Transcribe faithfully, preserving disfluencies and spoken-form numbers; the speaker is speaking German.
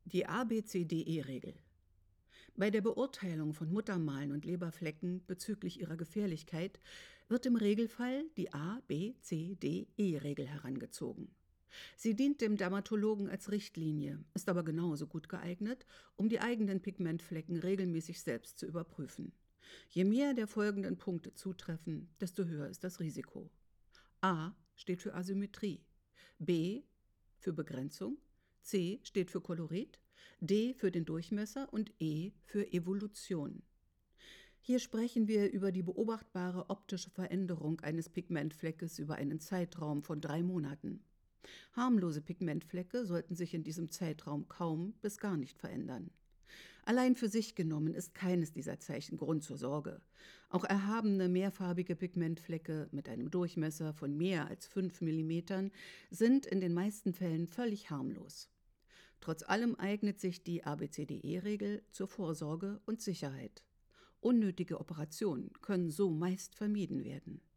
Die A B C D E-Regel. Bei der Beurteilung von Muttermalen und Leberflecken bezüglich ihrer Gefährlichkeit wird im Regelfall die A B C D E-Regel herangezogen. Sie dient dem Dermatologen als Richtlinie, ist aber genauso gut geeignet, um die eigenen Pigmentflecken regelmäßig selbst zu überprüfen. Je mehr der folgenden Punkte zutreffen, desto höher ist das Risiko. A steht für Asymmetrie, B für Begrenzung, C steht für Kolorit, D für den Durchmesser und E für Evolution. Hier sprechen wir über die beobachtbare optische Veränderung eines Pigmentfleckes über einen Zeitraum von drei Monaten. Harmlose Pigmentflecke sollten sich in diesem Zeitraum kaum bis gar nicht verändern. Allein für sich genommen ist keines dieser Zeichen Grund zur Sorge. Auch erhabene mehrfarbige Pigmentflecke mit einem Durchmesser von mehr als fünf Millimetern sind in den meisten Fällen völlig harmlos. Trotz allem eignet sich die A B C D E-Regel zur Vorsorge und Sicherheit. Unnötige Operationen können so meist vermieden werden.